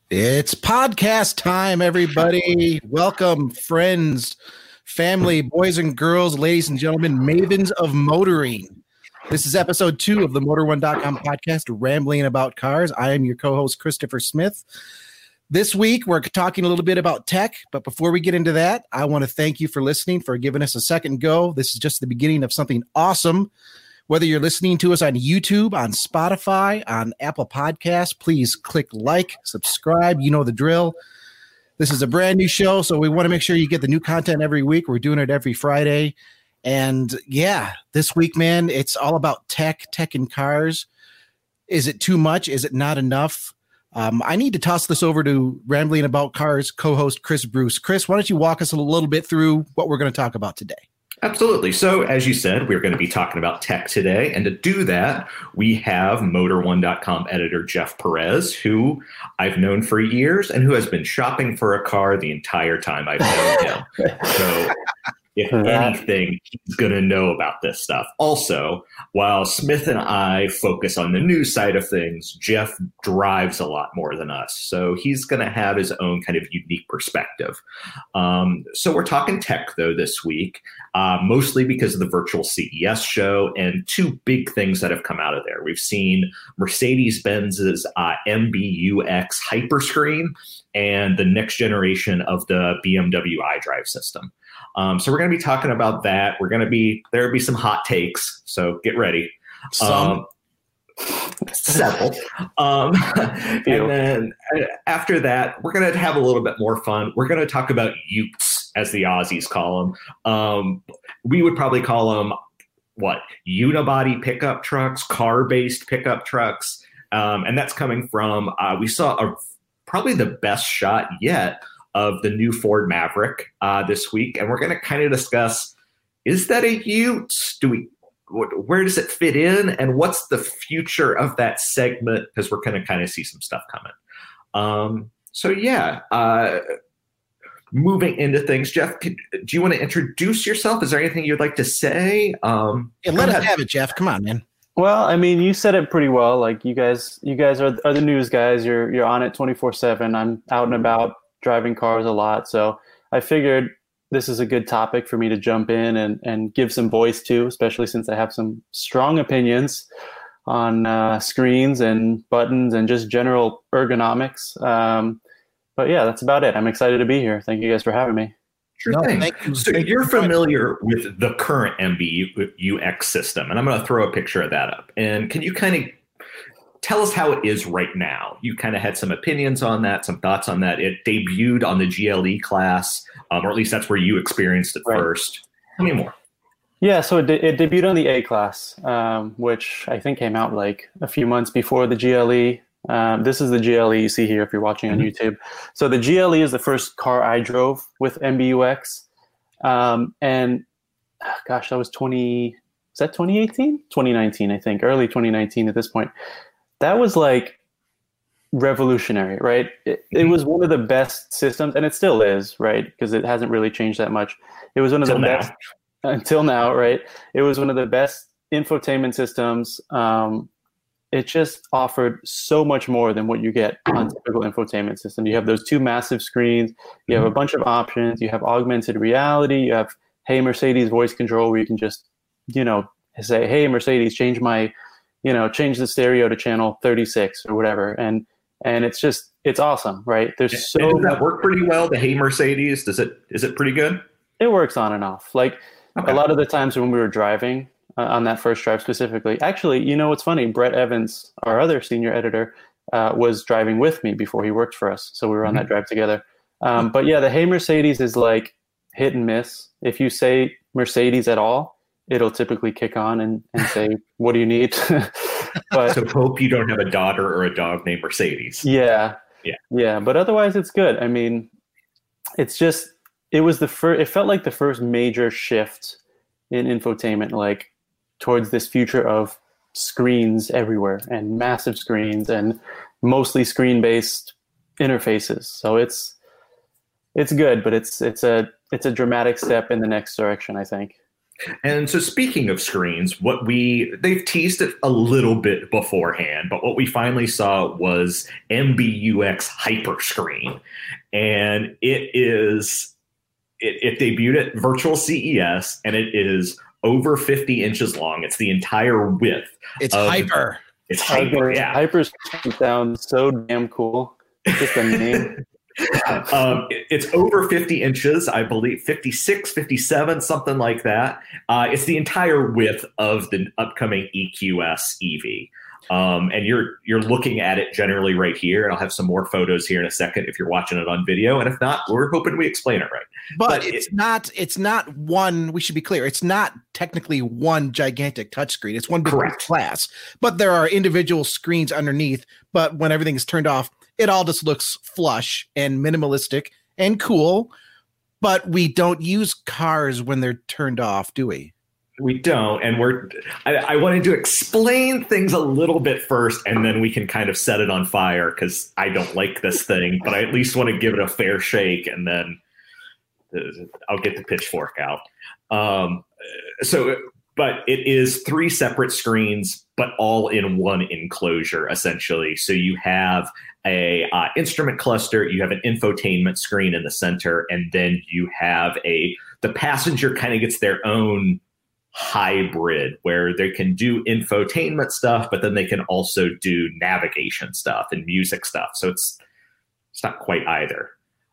It's podcast time, everybody. Welcome, friends, family, boys and girls, ladies and gentlemen, mavens of motoring. This is episode 2 of the Motor1.com podcast, Rambling About Cars. I am your co-host, Christopher Smith. This week, we're talking a little bit about tech, but before we get into that, I want to thank you for listening, for giving us a second go. This is just the beginning of something awesome. Whether you're listening to us on YouTube, on Spotify, on Apple Podcasts, please click like, subscribe. You know the drill. This is a brand new show, so we want to make sure you get the new content every week. We're doing it every Friday. And yeah, this week, man, it's all about tech and cars. Is it too much? Is it not enough? I need to toss this over to Rambling About Cars co-host Chris Bruce. Chris, why don't you walk us a little bit through what we're going to talk about today? Absolutely. So as you said, we're going to be talking about tech today. And to do that, we have Motor1.com editor Jeff Perez, who I've known for years and who has been shopping for a car the entire time I've known him. So if anything, he's going to know about this stuff. Also, while Smith and I focus on the news side of things, Jeff drives a lot more than us. So he's going to have his own kind of unique perspective. So we're talking tech, though, this week, mostly because of the virtual CES show and two big things that have come out of there. We've seen Mercedes-Benz's MBUX Hyperscreen and the next generation of the BMW iDrive system. So we're going to be talking about that. There'll be some hot takes, so get ready. Several. And then after that, we're going to have a little bit more fun. We're going to talk about utes, as the Aussies call them. We would probably call them, unibody pickup trucks, car-based pickup trucks. And that's coming from, we saw probably the best shot yet of the new Ford Maverick this week. And we're going to kind of discuss, is that a ute? Where does it fit in? And what's the future of that segment? Because we're going to kind of see some stuff coming. Moving into things, Jeff, do you want to introduce yourself? Is there anything you'd like to say? Let us have it, Jeff. Come on, man. Well, I mean, you said it pretty well. Like you guys are the news guys. You're on it 24/7. I'm out and about driving cars a lot. So I figured this is a good topic for me to jump in and give some voice to, especially since I have some strong opinions on screens and buttons and just general ergonomics. But yeah, that's about it. I'm excited to be here. Thank you guys for having me. Sure thing. So you're familiar with the current MBUX system, and I'm going to throw a picture of that up. And can you kind of tell us how it is right now? You kind of had some opinions on that, some thoughts on that. It debuted on the GLE class, or at least that's where you experienced it first. Tell me more. Yeah, so it debuted on the A class, which I think came out like a few months before the GLE. This is the GLE you see here if you're watching on YouTube. So the GLE is the first car I drove with MBUX. And gosh, that was 2018? 2019, I think, early 2019 at this point. That was like revolutionary, right? It was one of the best systems, and it still is, right? Because it hasn't really changed that much. It was one of the best until now, right? It was one of the best infotainment systems. It just offered so much more than what you get on typical infotainment system. You have those two massive screens. You have a bunch of options. You have augmented reality. You have, hey, Mercedes voice control, where you can just, say, hey, Mercedes, change the stereo to channel 36 or whatever. And it's awesome, right? Does that work pretty well? The Hey Mercedes, is it pretty good? It works on and off. Like a lot of the times when we were driving, on that first drive specifically. Actually, what's funny? Brett Evans, our other senior editor, was driving with me before he worked for us. So we were on that drive together. But yeah, the Hey Mercedes is like hit and miss. If you say Mercedes at all, it'll typically kick on and say, what do you need? So hope you don't have a daughter or a dog named Mercedes. Yeah. But otherwise it's good. I mean, it felt like the first major shift in infotainment, like towards this future of screens everywhere and massive screens and mostly screen-based interfaces. So it's good, but it's a dramatic step in the next direction, I think. And so speaking of screens, they've teased it a little bit beforehand, but what we finally saw was MBUX Hyperscreen. And it debuted at Virtual CES, and it is over 50 inches long. It's the entire width. It's hyper. It's hyper, yeah. Hyperscreen sounds so damn cool. Just a name. It's over 50 inches, I believe, 56, 57, something like that. It's the entire width of the upcoming EQS EV. And you're looking at it generally right here, and I'll have some more photos here in a second if you're watching it on video. And if not, we're hoping we explain it right. But it's not one, we should be clear, it's not technically one gigantic touchscreen. It's one big glass. But there are individual screens underneath, but when everything is turned off, it all just looks flush and minimalistic and cool. But we don't use cars when they're turned off, do we? We don't, and I wanted to explain things a little bit first, and then we can kind of set it on fire, because I don't like this thing, but I at least want to give it a fair shake, and then I'll get the pitchfork out. But it is 3 separate screens, but all in one enclosure, essentially. So you have a instrument cluster, you have an infotainment screen in the center, and then you have the passenger kind of gets their own hybrid where they can do infotainment stuff, but then they can also do navigation stuff and music stuff. So it's not quite either.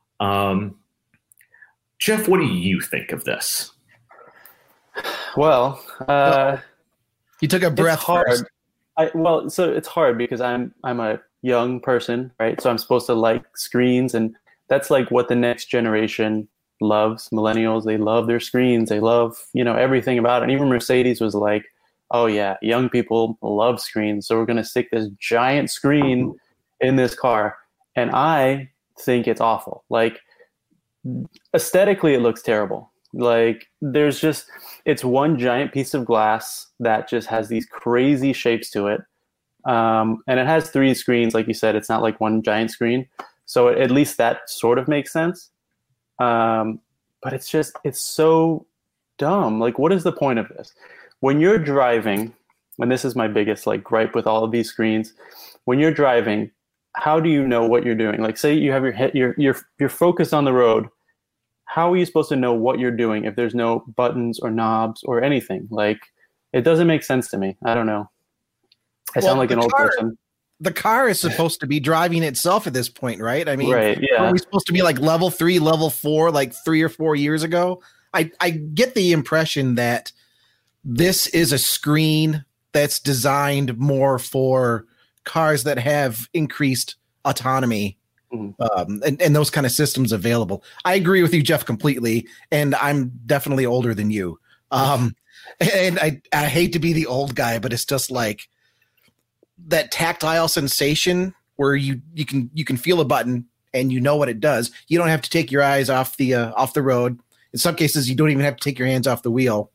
Jeff, what do you think of this? Well, you took a breath. It's hard. First. So it's hard because I'm a young person, right? So I'm supposed to like screens, and that's like what the next generation loves. Millennials, they love their screens. They love, everything about it. And even Mercedes was like, oh yeah, young people love screens, so we're going to stick this giant screen in this car. And I think it's awful. Like, aesthetically, it looks terrible. Like, it's one giant piece of glass that just has these crazy shapes to it. And it has 3 screens, like you said. It's not like one giant screen. So at least that sort of makes sense. But it's so dumb. Like, what is the point of this? When you're driving, and this is my biggest gripe with all of these screens, when you're driving, how do you know what you're doing? Like, say you have you're focused on the road. How are you supposed to know what you're doing if there's no buttons or knobs or anything? Like, it doesn't make sense to me. I don't know. I sound like an old person. The car is supposed to be driving itself at this point, right? I mean, right, yeah. Are we supposed to be like level 3, level 4, like 3 or 4 years ago? I get the impression that this is a screen that's designed more for cars that have increased autonomy. And those kind of systems available. I agree with you, Jeff, completely. And I'm definitely older than you. And I hate to be the old guy, but it's just like that tactile sensation where you can feel a button and you know what it does. You don't have to take your eyes off the road. In some cases, you don't even have to take your hands off the wheel.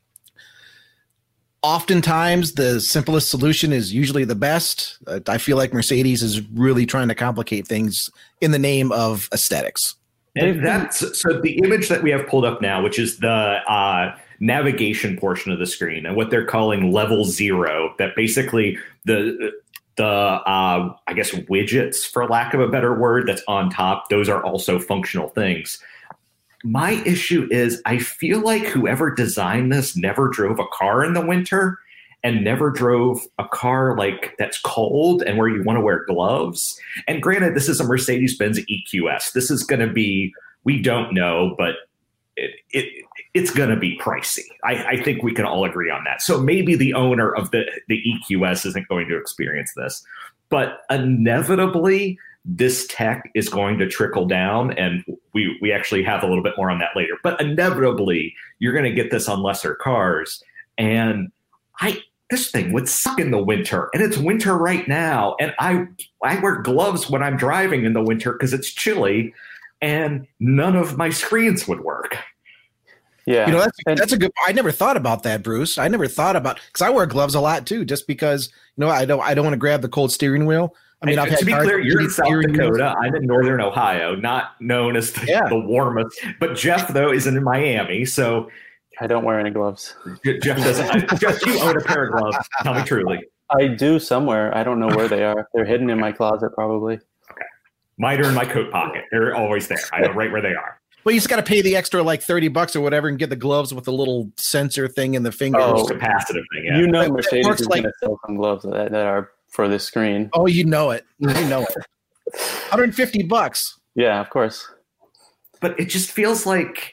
Oftentimes, the simplest solution is usually the best. I feel like Mercedes is really trying to complicate things in the name of aesthetics. And so the image that we have pulled up now, which is the navigation portion of the screen, and what they're calling level 0, that basically the I guess widgets, for lack of a better word, that's on top, those are also functional things. My issue is I feel like whoever designed this never drove a car in the winter and never drove a car that's cold and where you want to wear gloves. And granted, this is a Mercedes-Benz EQS. This is going to be, we don't know, but it's going to be pricey. I think we can all agree on that. So maybe the owner of the EQS isn't going to experience this. But inevitably, this tech is going to trickle down, and we actually have a little bit more on that later. But inevitably, you're going to get this on lesser cars. And this thing would suck in the winter, and it's winter right now. And I wear gloves when I'm driving in the winter because it's chilly, and none of my screens would work. Yeah, that's a good. I never thought about that, Bruce. I never thought about, because I wear gloves a lot too, just because I don't want to grab the cold steering wheel. I mean, to be clear, you're in South Dakota. I'm in Northern Ohio, not known as the warmest. But Jeff, though, is in Miami, so I don't wear any gloves. Jeff doesn't. Jeff, you own a pair of gloves. Tell me truly. I do somewhere. I don't know where they are. They're hidden in my closet, probably. Okay. Mine are in my coat pocket. They're always there. I know right where they are. Well, you just got to pay the extra like $30 or whatever and get the gloves with the little sensor thing in the finger. Oh, capacitive thing. Yeah. You know, Mercedes is going to sell some gloves that are for this screen. Oh, you know it. You know it. $150. Yeah, of course. But it just feels like,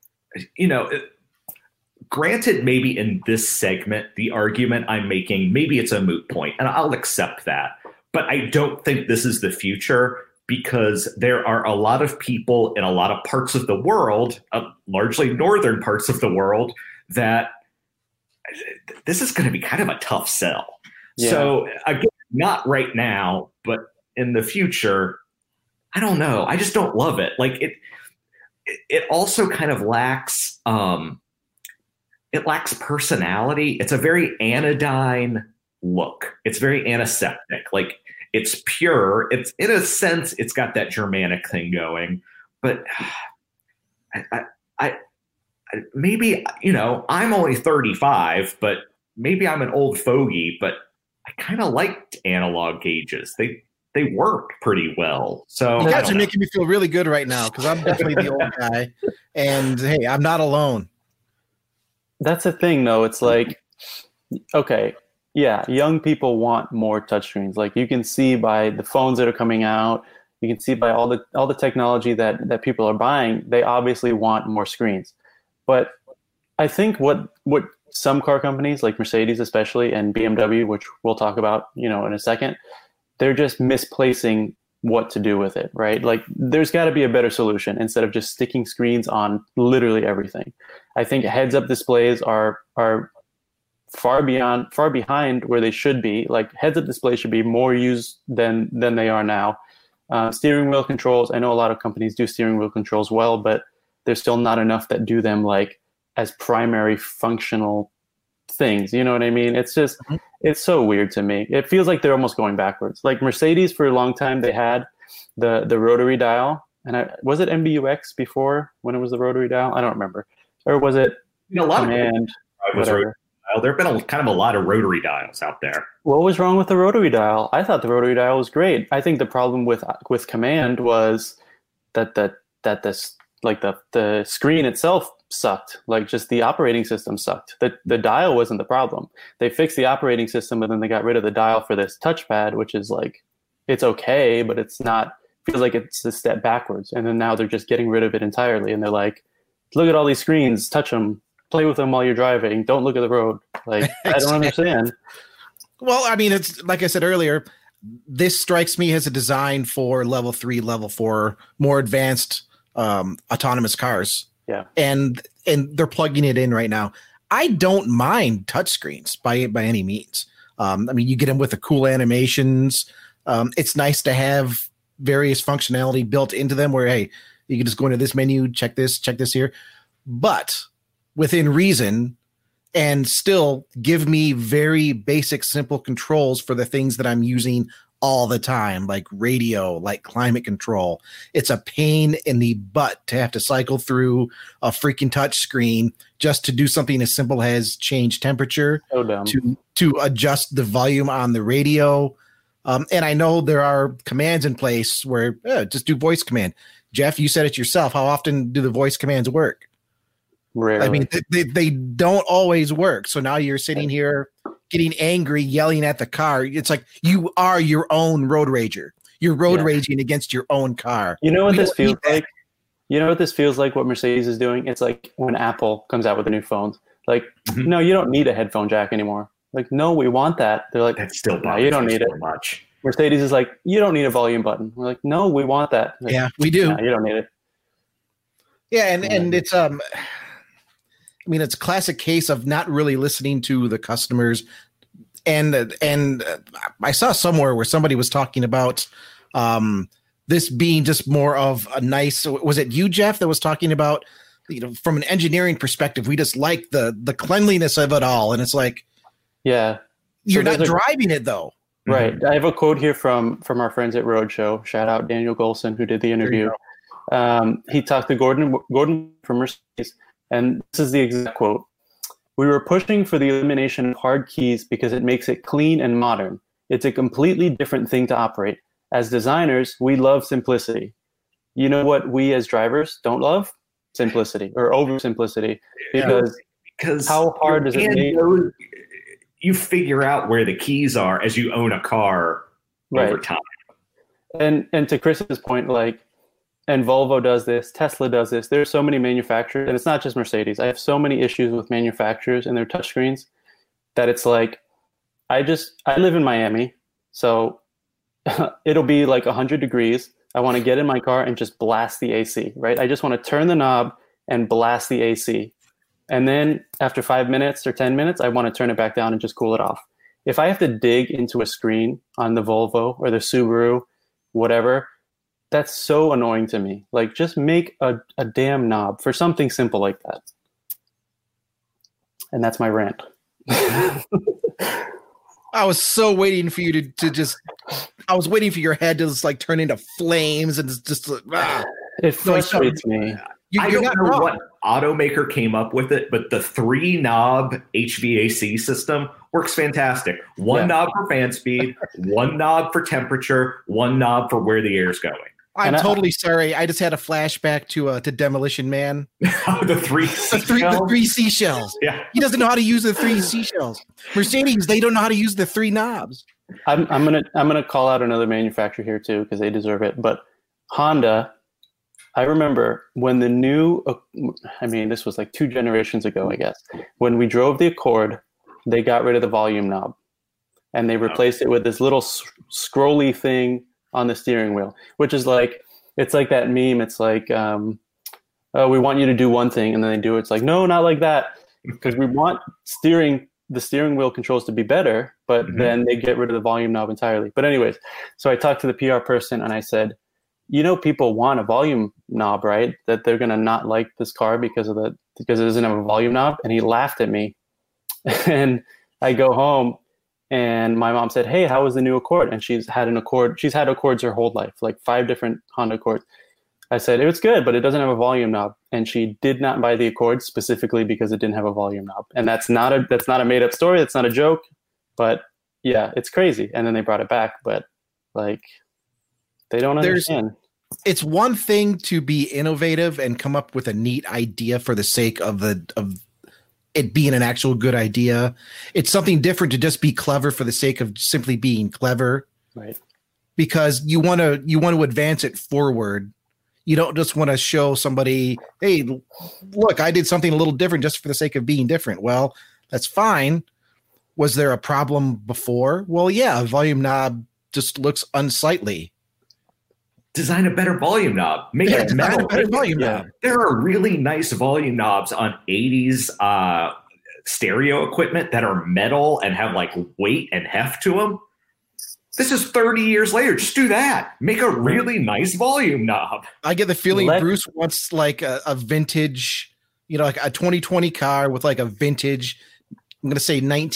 granted, maybe in this segment, the argument I'm making, maybe it's a moot point, and I'll accept that. But I don't think this is the future, because there are a lot of people in a lot of parts of the world, largely northern parts of the world, that this is going to be kind of a tough sell. Yeah. So again, not right now, but in the future, I don't know. I just don't love it. Like it also kind of lacks, it lacks personality. It's a very anodyne look. It's very antiseptic. Like, it's pure. It's, in a sense, it's got that Germanic thing going, but I maybe, I'm only 35, but maybe I'm an old fogey, but I kind of liked analog gauges. They work pretty well. So you guys are making me feel really good right now, because I'm definitely the old guy, and hey, I'm not alone. That's the thing, though. It's like, okay, yeah, young people want more touchscreens. Like, you can see by the phones that are coming out, you can see by all the technology that people are buying, they obviously want more screens. But I think what some car companies, like Mercedes especially, and BMW, which we'll talk about, in a second, they're just misplacing what to do with it, right? Like, there's got to be a better solution instead of just sticking screens on literally everything. I think heads-up displays are far behind where they should be. Like, heads-up displays should be more used than they are now. Steering wheel controls, I know a lot of companies do steering wheel controls well, but there's still not enough that do them like as primary functional things. You know what I mean? It's just, It's so weird to me. It feels like they're almost going backwards. Like, Mercedes, for a long time, they had the rotary dial. And was it MBUX before, when it was the rotary dial? I don't remember. Or was it a lot Command? There have been a lot of rotary dials out there. What was wrong with the rotary dial? I thought the rotary dial was great. I think the problem with Command was that the screen itself sucked. Like, just the operating system sucked. The dial wasn't the problem. They fixed the operating system, but then they got rid of the dial for this touchpad, which is like, it's okay, but it's not, feels like it's a step backwards. And then now they're just getting rid of it entirely. And they're like, look at all these screens, touch them, play with them while you're driving, don't look at the road. Like, I don't understand. Well, I mean, it's like I said earlier, this strikes me as a design for level 3, level 4, more advanced autonomous cars. Yeah. And they're plugging it in right now. I don't mind touchscreens by any means. I mean, you get them with the cool animations. It's nice to have various functionality built into them where, hey, you can just go into this menu, check this here. But within reason, and still give me very basic, simple controls for the things that I'm using all the time, like radio, like climate control. It's a pain in the butt to have to cycle through a freaking touch screen just to do something as simple as change temperature, to adjust the volume on the radio. And I know there are commands in place where just do voice command. Jeff, you said it yourself. How often do the voice commands work? Rarely. I mean, they don't always work. So now you're sitting here getting angry, yelling at the car. It's like you are your own road rager. You're road raging against your own car. You know what this feels like? You know what this feels like, what Mercedes is doing? It's like when Apple comes out with a new phone. Like, no, you don't need a headphone jack anymore. Like, no, we want that. They're like, that's still no, you don't need it much. Mercedes is like, you don't need a volume button. We're like, no, we want that. Like, yeah, we do. No, you don't need it. Yeah, and it's I mean, it's a classic case of not really listening to the customers. And I saw somewhere where somebody was talking about this being just more of a nice. Was it you, Jeff, that was talking about, from an engineering perspective, we just like the cleanliness of it all, and it's like, yeah, you're not driving it though. Right. I have a quote here from our friends at Roadshow. Shout out Daniel Golson, who did the interview. He talked to Gordon from Mercedes, And this is the exact quote. "We were pushing for the elimination of hard keys because it makes it clean and modern. It's a completely different thing to operate. As designers, we love simplicity. You know what we as drivers don't love? Simplicity or oversimplicity. Because how hard does it make? You figure out where the keys are as you own a car over time. And to Chris's point, like, and Volvo does this, Tesla does this. There's so many manufacturers, and it's not just Mercedes. I have so many issues with manufacturers and their touchscreens that it's like, I live in Miami, so it'll be like 100 degrees. I want to get in my car and just blast the AC, right? I just want to turn the knob and blast the AC. And then after 5 minutes or 10 minutes, I want to turn it back down and just cool it off. If I have to dig into a screen on the Volvo or the Subaru, whatever, that's so annoying to me. Like, just make a damn knob for something simple like that. And that's my rant. I was so waiting for you to just, I was waiting for your head to just like turn into flames and just It frustrates me. I don't know what automaker came up with it, but the 3-knob HVAC system works fantastic. One knob for fan speed, one knob for temperature, one knob for where the air is going. I'm totally sorry. I just had a flashback to Demolition Man. the three seashells. Yeah, he doesn't know how to use the 3 seashells. Mercedes, they don't know how to use the 3 knobs. I'm gonna call out another manufacturer here too because they deserve it. But Honda, I remember when the new, this was like 2 generations ago, I guess, when we drove the Accord, they got rid of the volume knob and they replaced it with this little scrolly thing on the steering wheel, which is like, it's like that meme. It's like, we want you to do one thing, and then they do it. It's like, no, not like that, because we want the steering wheel controls to be better, but then they get rid of the volume knob entirely. But anyways, so I talked to the PR person and I said, people want a volume knob, right? That they're going to not like this car because it doesn't have a volume knob. And he laughed at me. And I go home and my mom said, "Hey, how was the new Accord?" And she's had Accords her whole life, like 5 different Honda Accords. I said, "It was good, but it doesn't have a volume knob." And she did not buy the Accord specifically because it didn't have a volume knob. And that's not a made up story. That's not a joke, but yeah, it's crazy. And then they brought it back, but like, they don't understand. It's one thing to be innovative and come up with a neat idea for the sake of it being an actual good idea. It's something different to just be clever for the sake of simply being clever. Right. Because you want to advance it forward. You don't just want to show somebody, "Hey, look, I did something a little different just for the sake of being different." Well, that's fine. Was there a problem before? Well, yeah, a volume knob just looks unsightly. Design a better volume knob. Make it metal. Knob. There are really nice volume knobs on 80s stereo equipment that are metal and have like weight and heft to them. This is 30 years later. Just do that. Make a really nice volume knob. I get the feeling Bruce wants like a vintage, like a 2020 car with like a vintage, I'm going to say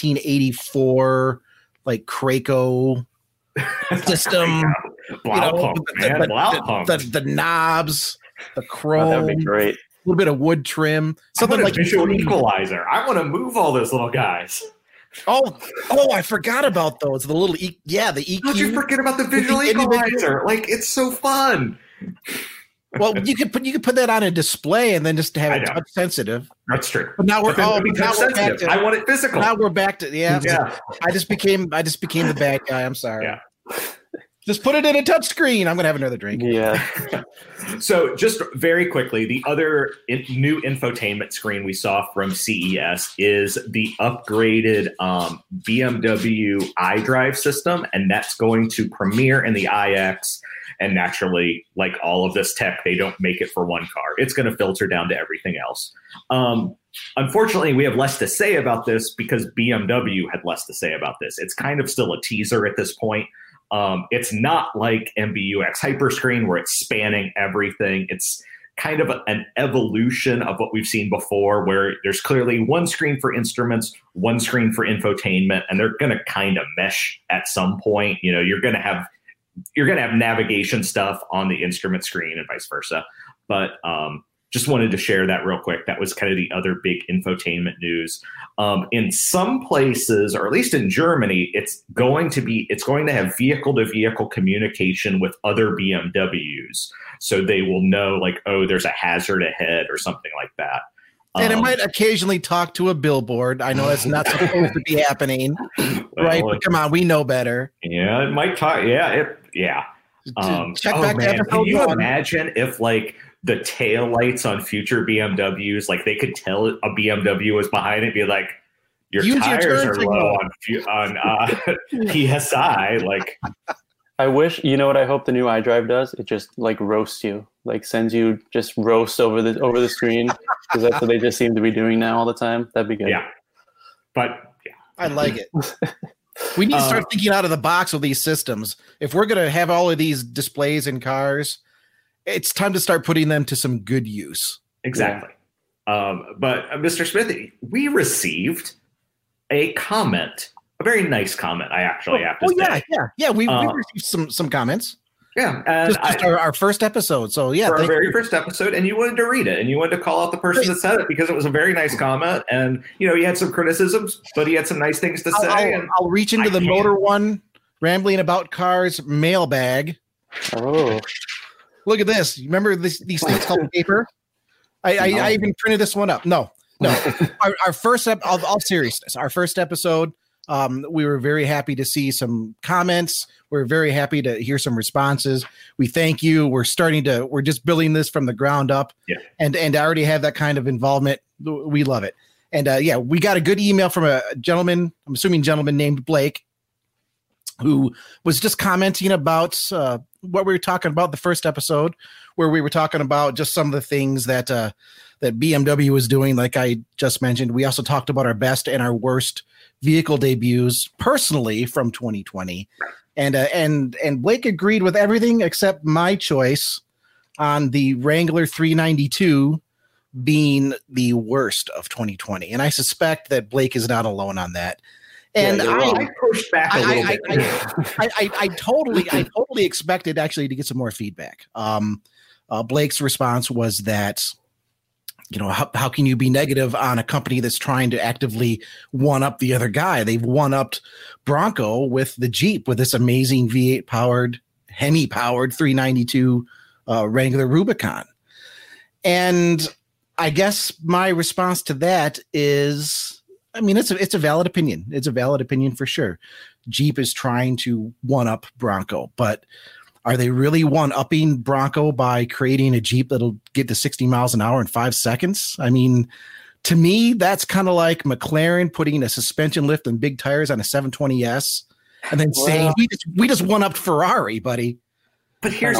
1984, like Kraco system. The knobs, the chrome. That would be great. A little bit of wood trim. Something like visual equalizer. I want to move all those little guys. Oh! I forgot about those. The little the EQ. How'd you forget about the visual equalizer? Like, it's so fun. Well, you could put that on a display and then just have it touch sensitive. That's true. But now we're back to, I want it physical. Now we're back to yeah. I just became the bad guy. I'm sorry. Yeah. Just put it in a touch screen. I'm gonna have another drink. Yeah. So just very quickly, the other new infotainment screen we saw from CES is the upgraded BMW iDrive system, and that's going to premiere in the iX. And naturally, like all of this tech, they don't make it for one car. It's going to filter down to everything else. Unfortunately, we have less to say about this because BMW had less to say about this. It's kind of still a teaser at this point. It's not like MBUX Hyperscreen where it's spanning everything. It's kind of an evolution of what we've seen before, where there's clearly one screen for instruments, one screen for infotainment, and they're going to kind of mesh at some point. You're going to have navigation stuff on the instrument screen and vice versa. But just wanted to share that real quick. That was kind of the other big infotainment news. In some places, or at least in Germany, it's going to have vehicle-to-vehicle communication with other BMWs. So they will know, like, oh, there's a hazard ahead or something like that. And it might occasionally talk to a billboard. I know that's not supposed to be happening, right? But come on, we know better. Yeah, it might talk. Yeah. Check back to episode can you 1. imagine if, like, the tail lights on future BMWs, like, they could tell a BMW was behind it, be like, your tires are low on PSI. Like, I wish, you know what I hope the new iDrive does? It just like roasts you, like sends you just roast over the screen, because that's what they just seem to be doing now all the time. That'd be good. Yeah, but yeah. I like it. We need to start thinking out of the box with these systems. If we're going to have all of these displays in cars, it's time to start putting them to some good use. Exactly. Yeah. But Mr. Smith, we received a comment. A very nice comment, I actually have to say. Yeah. We received some comments. Yeah, and just our first episode. So yeah, for our very first episode, and you wanted to read it, and you wanted to call out the person that said it because it was a very nice comment, and you know he had some criticisms, but he had some nice things to say. I'll reach into the Motor One Rambling About Cars mailbag. Oh, look at this! You remember these things called paper? I even printed this one up. No. Our first all seriousness, our first episode. We were very happy to see some comments. We're very happy to hear some responses. We thank you. We're just building this from the ground up. Yeah. And I already have that kind of involvement. We love it. And we got a good email from a gentleman, I'm assuming gentleman named Blake, who was just commenting about what we were talking about the first episode, where we were talking about just some of the things that BMW was doing, like I just mentioned. We also talked about our best and our worst vehicle debuts personally from 2020. And Blake agreed with everything except my choice on the Wrangler 392 being the worst of 2020. And I suspect that Blake is not alone on that. And I pushed back a little bit. I totally expected actually to get some more feedback. Blake's response was that, you know, how can you be negative on a company that's trying to actively one-up the other guy? They've one-upped Bronco with the Jeep, with this amazing V8 powered, Hemi powered 392 Wrangler Rubicon. And I guess my response to that is, I mean, it's a valid opinion. It's a valid opinion for sure. Jeep is trying to one-up Bronco, but are they really one-upping Bronco by creating a Jeep that'll get to 60 miles an hour in 5 seconds? I mean, to me, that's kind of like McLaren putting a suspension lift and big tires on a 720S and then saying, we just one-upped Ferrari, buddy. But here's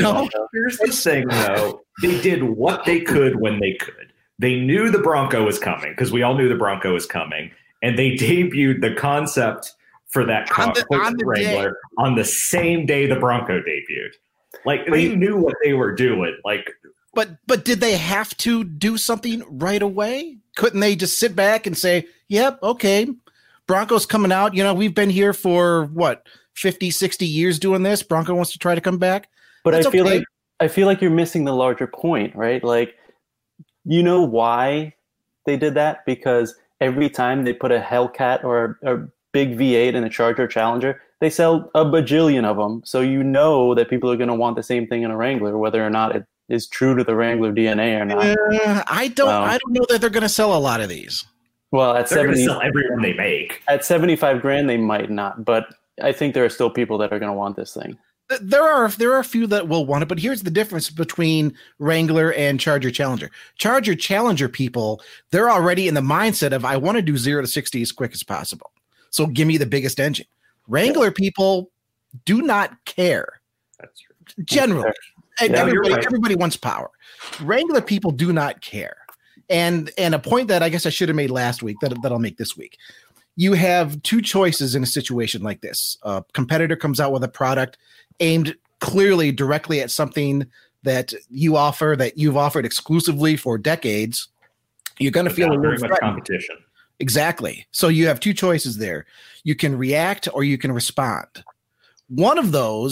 the thing, though. They did what they could when they could. They knew the Bronco was coming, because we all knew the Bronco was coming, and they debuted the concept for that car, Wrangler, on the same day the Bronco debuted. Like, they knew what they were doing. Like, but did they have to do something right away? Couldn't they just sit back and say, "Yep, okay, Bronco's coming out. You know, we've been here for 50, 60 years doing this. Bronco wants to try to come back." But I feel like you're missing the larger point, right? Like, you know why they did that? Because every time they put a Hellcat or a big V8 in a Charger Challenger, they sell a bajillion of them. So you know that people are going to want the same thing in a Wrangler, whether or not it is true to the Wrangler DNA or not. I don't know that they're going to sell a lot of these. Well, at they're going to sell everyone they make. At $75,000, they might not, but I think there are still people that are going to want this thing. There are a few that will want it, but here's the difference between Wrangler and Charger Challenger. Charger Challenger people, they're already in the mindset of, I want to do 0 to 60 as quick as possible. So give me the biggest engine. Wrangler people do not care. That's true. Generally. Everybody wants power. Wrangler people do not care. And a point that I guess I should have made last week that I'll make this week. You have two choices in a situation like this. A competitor comes out with a product aimed clearly directly at something that you've offered exclusively for decades. You're going to feel a little threatened. Competition. Exactly. So you have two choices there. You can react or you can respond. One of those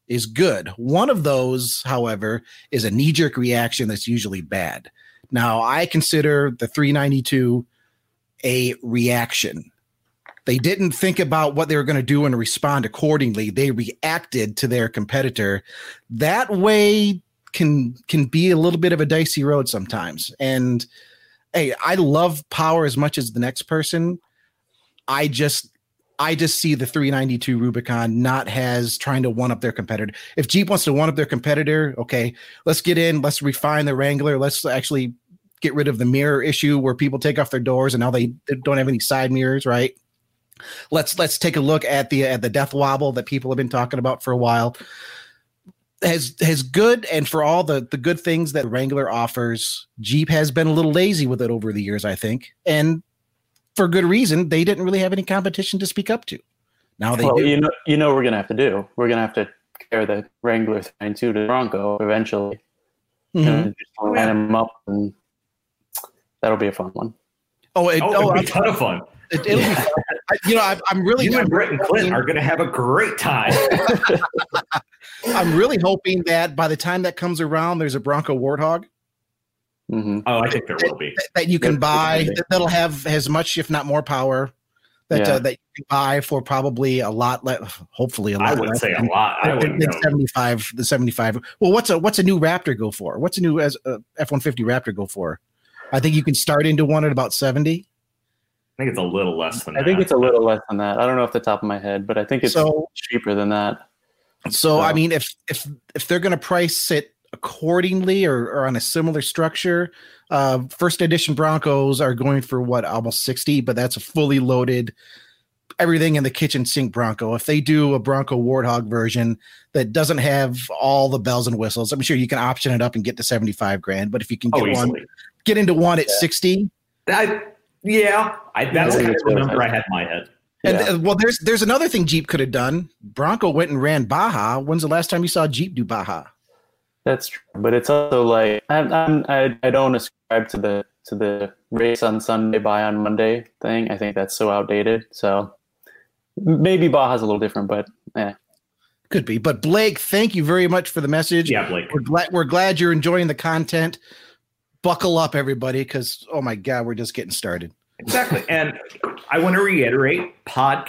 is good. One of those, however, is a knee-jerk reaction that's usually bad. Now, I consider the 392 a reaction. They didn't think about what they were going to do and respond accordingly. They reacted to their competitor. That way can be a little bit of a dicey road sometimes. And hey, I love power as much as the next person. I just see the 392 Rubicon not as trying to one up their competitor. If Jeep wants to one up their competitor, okay, let's get in, let's refine the Wrangler. Let's actually get rid of the mirror issue where people take off their doors and now they don't have any side mirrors, right? Let's take a look at the death wobble that people have been talking about for a while. Has good, and for all the good things that Wrangler offers, Jeep has been a little lazy with it over the years, I think. And for good reason, they didn't really have any competition to speak up to. Now they do. You know what we're gonna have to do. We're gonna have to compare the Wrangler 392 to the Bronco eventually. And just line them up, and that'll be a fun one. It'll be a ton of fun. It'll be fun. I'm really. You and Brett and Clint are going to have a great time. I'm really hoping that by the time that comes around, there's a Bronco Warthog. Mm-hmm. Oh, I think there will be that you can buy. That'll have as much, if not more, power. That you can buy for probably a lot less. Hopefully, a lot. I would say a lot. I wouldn't know. 75. The 75. Well, what's a new Raptor go for? What's a new F-150 Raptor go for? I think you can start into one at about 70. I think it's a little less than that. I think it's a little less than that. I don't know off the top of my head, but I think it's cheaper than that. So, I mean, if they're going to price it accordingly or on a similar structure, first edition Broncos are going for almost 60, but that's a fully loaded everything in the kitchen sink Bronco. If they do a Bronco Warthog version that doesn't have all the bells and whistles, I'm sure you can option it up and get to 75 grand. But if you can get into one at 60, that's kind of the number I had in my head. And there's another thing Jeep could have done. Bronco went and ran Baja. When's the last time you saw Jeep do Baja? That's true, but it's also like I don't ascribe to the race on Sunday, buy on Monday thing. I think that's so outdated. So maybe Baja's a little different, but could be. But Blake, thank you very much for the message. Yeah, Blake, we're glad you're enjoying the content. Buckle up, everybody, because oh my God, we're just getting started. Exactly. And I want to reiterate,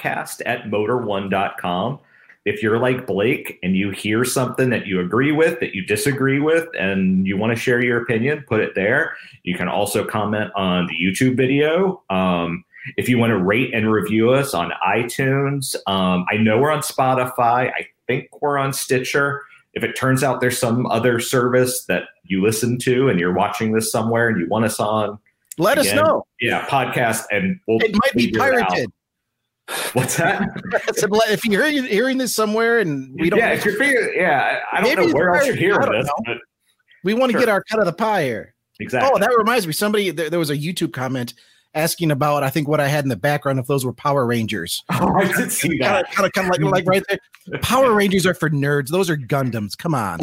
podcast@motor1.com. If you're like Blake and you hear something that you agree with, that you disagree with, and you want to share your opinion, put it there. You can also comment on the YouTube video. If you want to rate and review us on iTunes, I know we're on Spotify. I think we're on Stitcher. If it turns out there's some other service that you listen to and you're watching this somewhere and you want us on, let us know. Yeah, podcast, and it might be pirated. What's that? If you're hearing this somewhere and we don't, if you're figuring, I don't know where else you're hearing this, but we want to get our cut of the pie here. Exactly. Oh, that reminds me. Somebody there was a YouTube comment asking about, I think, what I had in the background, if those were Power Rangers. Oh, I did see that. Kind of like right there. Power Rangers are for nerds. Those are Gundams. Come on.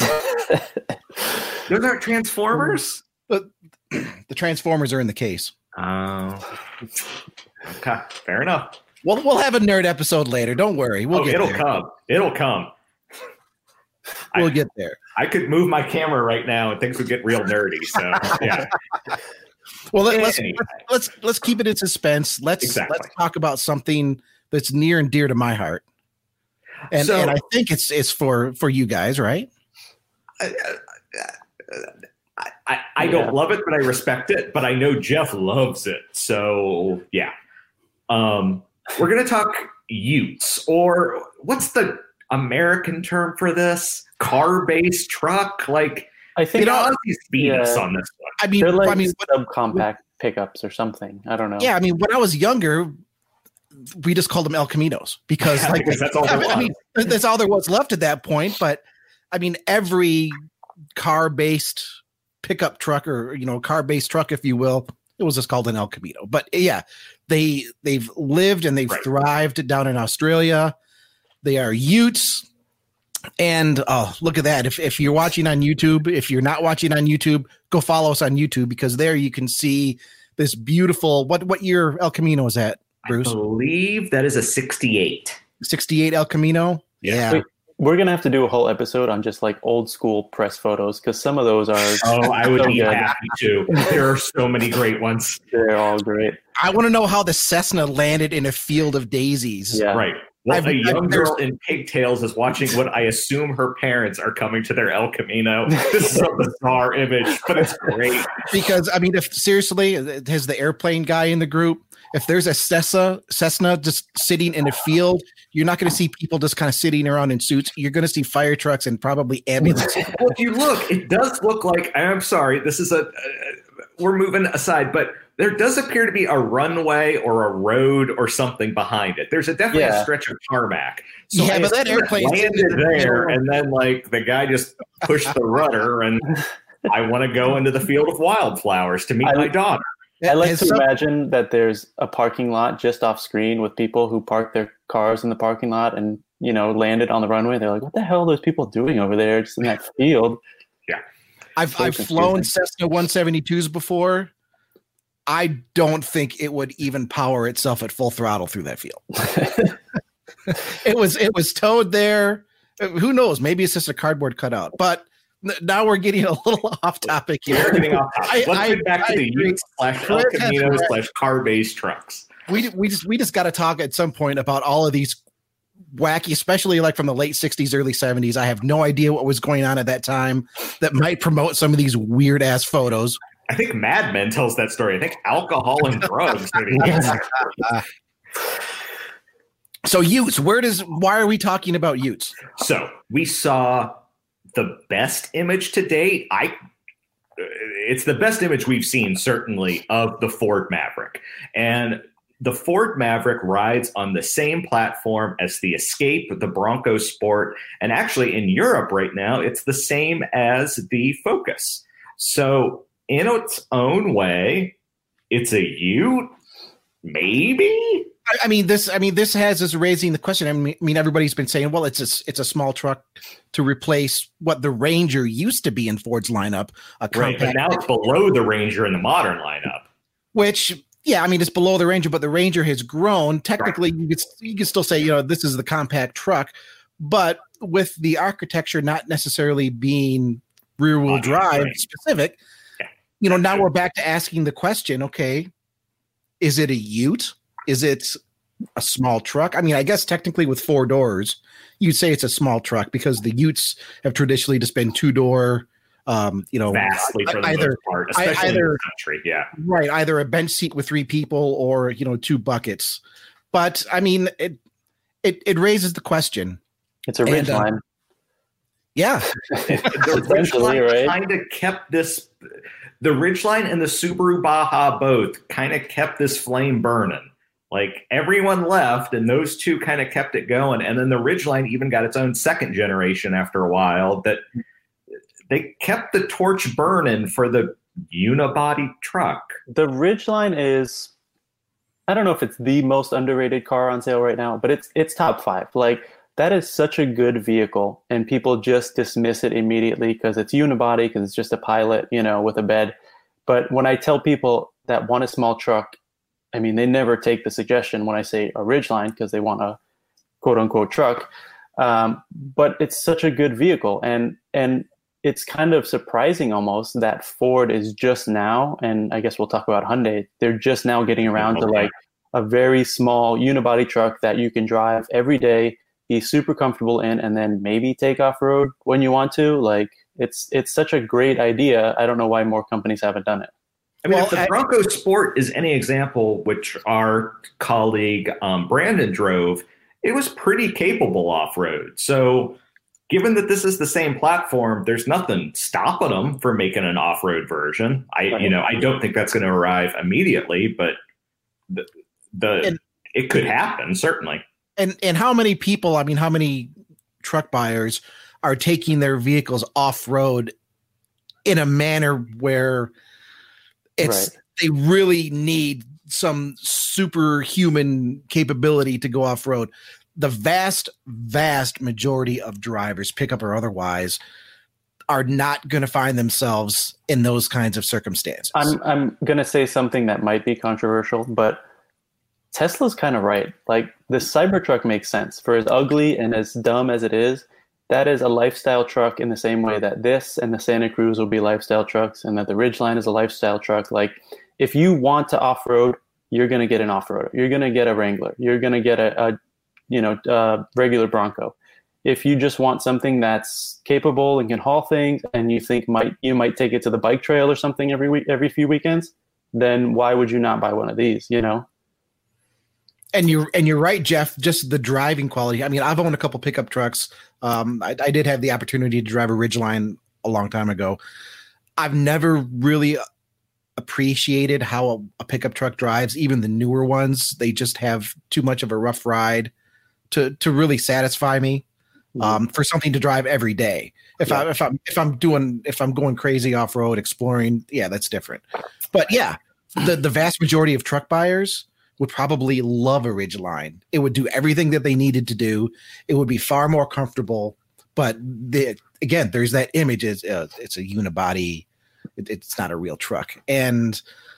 Those aren't Transformers? But the Transformers are in the case. Oh. Okay. Fair enough. We'll have a nerd episode later. Don't worry. It'll come. It'll come. We'll get there. I could move my camera right now and things would get real nerdy. So yeah. Well, let's keep it in suspense. Let's talk about something that's near and dear to my heart, and I think it's for you guys, right? I don't love it, but I respect it. But I know Jeff loves it, so yeah. We're gonna talk utes, or what's the American term for this? Car-based truck, like. I think Ozzy's beat us on this one. They're like subcompact pickups or something. I don't know. Yeah, I mean, when I was younger, we just called them El Caminos because that's all there was. I mean, that's all there was left at that point. But I mean, every car-based pickup truck or car-based truck, if you will, it was just called an El Camino. But yeah, they've lived and they've thrived down in Australia. They are utes. And look at that. If you're watching on YouTube, if you're not watching on YouTube, go follow us on YouTube, because there you can see this beautiful, what year El Camino is that, Bruce? I believe that is a 68. 68 El Camino. Yeah. we're gonna have to do a whole episode on just like old school press photos because some of those are. Oh, I would so be good. happy to. There are so many great ones. They're all great. I want to know how the Cessna landed in a field of daisies. Yeah. Right. Well, I've- a young I've- girl in pigtails is watching what I assume her parents are coming to their El Camino. This is a bizarre image, but it's great. Because I mean, if seriously, has the airplane guy in the group, if there's a Cessna just sitting in a field, you're not going to see people just kind of sitting around in suits. You're going to see fire trucks and probably ambulances. Well, if you look, it does look like, I'm sorry, this is we're moving aside, but there does appear to be a runway or a road or something behind it. There's a definitely a stretch of tarmac. So Yeah, I but that assume it airplane's landed there, and then like the guy just pushed the rudder, and I want to go into the field of wildflowers to meet my daughter. I like Has to some- imagine that there's a parking lot just off screen with people who park their cars in the parking lot and, you know, landed on the runway. They're like, what the hell are those people doing over there just in that field? I've flown Cessna 172s before. I don't think it would even power itself at full throttle through that field. It was towed there. Who knows? Maybe it's just a cardboard cutout. But now we're getting a little off topic We're here. getting off topic. Let's get back to I the agree. Ute / El Camino / car-based trucks. We just got to talk at some point about all of these wacky, especially like from the late 60s, early 70s. I have no idea what was going on at that time that might promote some of these weird ass photos. I think Mad Men tells that story. I think alcohol and drugs. So Utes, why are we talking about Utes? So we saw the best image to date. It's the best image we've seen, certainly, of the Ford Maverick. And the Ford Maverick rides on the same platform as the Escape, the Bronco Sport, and actually in Europe right now, it's the same as the Focus. So in its own way, it's a Ute, maybe? I mean, this has us raising the question. I mean, everybody's been saying, well, it's a small truck to replace what the Ranger used to be in Ford's lineup, a Right, but compact, now it's below the Ranger in the modern lineup. which, yeah, I mean, it's below the Ranger, but the Ranger has grown. Technically, you could still say, you know, this is the compact truck, but with the architecture not necessarily being rear-wheel drive specific, you know, now we're back to asking the question, okay, is it a Ute? Is it a small truck? I mean, I guess technically with 4 doors, you'd say it's a small truck because the Utes have traditionally just been 2-door, you know, Vastly for the most part, especially in the country. Yeah. Right. Either a bench seat with 3 people or, you know, 2 buckets. But I mean, it raises the question. It's a Ridgeline. Yeah. The Essentially, Ridgeline right? kind of kept this. The Ridgeline and the Subaru Baja both kind of kept this flame burning. Like everyone left, and those two kind of kept it going. And then the Ridgeline even got its own second generation after a while. That they kept the torch burning for the unibody truck. The Ridgeline is, I don't know if it's the most underrated car on sale right now, but it's top 5. Like that is such a good vehicle, and people just dismiss it immediately because it's unibody, because it's just a Pilot, you know, with a bed. But when I tell people that want a small truck, I mean, they never take the suggestion when I say a Ridgeline because they want a quote unquote truck. But it's such a good vehicle, and it's kind of surprising almost that Ford is just now, and I guess we'll talk about Hyundai, they're just now getting around to like a very small unibody truck that you can drive every day, be super comfortable in, and then maybe take off-road when you want to. Like it's such a great idea. I don't know why more companies haven't done it. I mean, if the Bronco Sport is any example, which our colleague Brandon drove, it was pretty capable off-road. So given that this is the same platform, there's nothing stopping them from making an off-road version. I don't think that's going to arrive immediately, but it could happen, certainly. And how many people, I mean, how many truck buyers are taking their vehicles off-road in a manner where they really need some superhuman capability to go off-road? The vast, vast majority of drivers, pickup or otherwise, are not going to find themselves in those kinds of circumstances. I'm going to say something that might be controversial, but Tesla's kind of right. Like the Cybertruck makes sense for as ugly and as dumb as it is. that is a lifestyle truck in the same way that this and the Santa Cruz will be lifestyle trucks, and that the Ridgeline is a lifestyle truck. Like, if you want to off-road, you're going to get an off-roader. You're going to get a Wrangler. You're going to get a regular Bronco. If you just want something that's capable and can haul things, and you think you might take it to the bike trail or something every few weekends, then why would you not buy one of these? And you're right, Jeff. Just the driving quality. I mean, I've owned a couple pickup trucks. I did have the opportunity to drive a Ridgeline a long time ago. I've never really appreciated how a pickup truck drives. Even the newer ones, they just have too much of a rough ride to really satisfy me. For something to drive every day. If I'm going crazy off road exploring, yeah, that's different. But yeah, the vast majority of truck buyers would probably love a Ridgeline. It would do everything that they needed to do. It would be far more comfortable. But again, there's that image. It's a unibody. It's not a real truck. And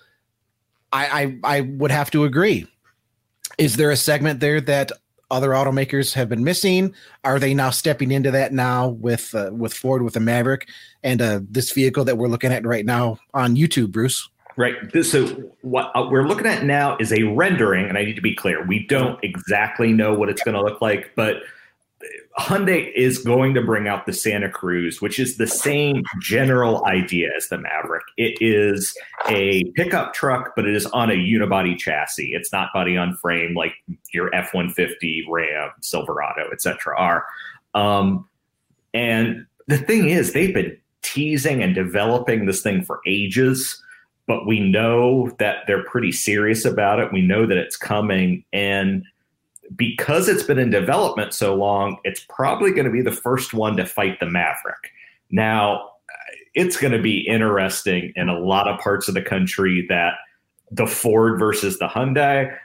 I would have to agree. Is there a segment there that other automakers have been missing? Are they now stepping into that now with Ford, with the Maverick, and this vehicle that we're looking at right now on YouTube, Bruce? Right. So what we're looking at now is a rendering, and I need to be clear. We don't exactly know what it's going to look like, but Hyundai is going to bring out the Santa Cruz, which is the same general idea as the Maverick. It is a pickup truck, but it is on a unibody chassis. It's not body on frame like your F-150, Ram, Silverado, etc. are. And the thing is, they've been teasing and developing this thing for ages, but we know that they're pretty serious about it. We know that it's coming, and because it's been in development so long, it's probably going to be the first one to fight the Maverick. Now, it's going to be interesting in a lot of parts of the country that the Ford versus the Hyundai,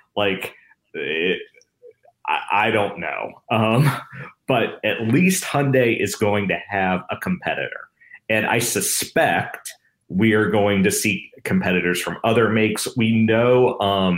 I don't know. But at least Hyundai is going to have a competitor. And I suspect we are going to see competitors from other makes. We know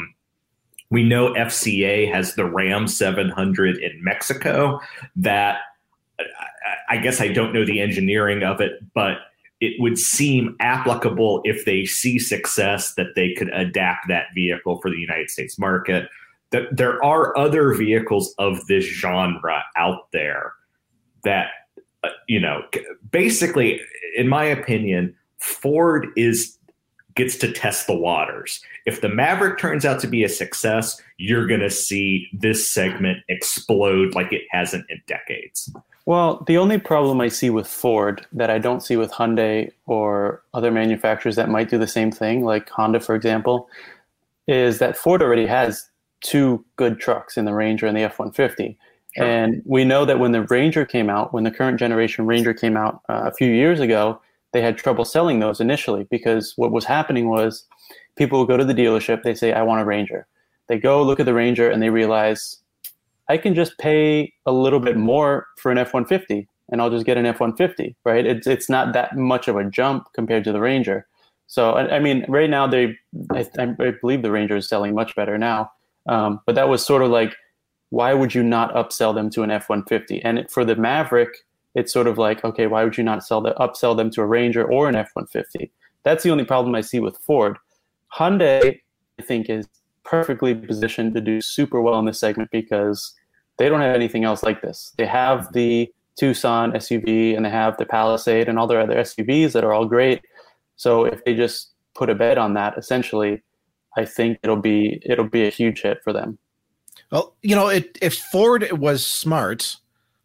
FCA has the Ram 700 in Mexico that I guess I don't know the engineering of it, but it would seem applicable if they see success that they could adapt that vehicle for the United States market. There are other vehicles of this genre out there that, basically, in my opinion, Ford gets to test the waters. If the Maverick turns out to be a success, you're going to see this segment explode like it hasn't in decades. Well, the only problem I see with Ford that I don't see with Hyundai or other manufacturers that might do the same thing, like Honda, for example, is that Ford already has two good trucks in the Ranger and the F-150. Sure. And we know that when the Ranger came out, when the current generation Ranger came out a few years ago, they had trouble selling those initially because what was happening was people would go to the dealership, they say, I want a Ranger. They go look at the Ranger and they realize, I can just pay a little bit more for an F-150 and I'll just get an F-150, right? It's not that much of a jump compared to the Ranger. So, I mean, right now, I believe the Ranger is selling much better now. But that was sort of like, why would you not upsell them to an F-150? And for the Maverick, it's sort of like, okay, why would you not upsell them to a Ranger or an F-150? That's the only problem I see with Ford. Hyundai, I think, is perfectly positioned to do super well in this segment because they don't have anything else like this. They have the Tucson SUV and they have the Palisade and all their other SUVs that are all great. So if they just put a bet on that, essentially, I think it'll be a huge hit for them. Well, if Ford was smart,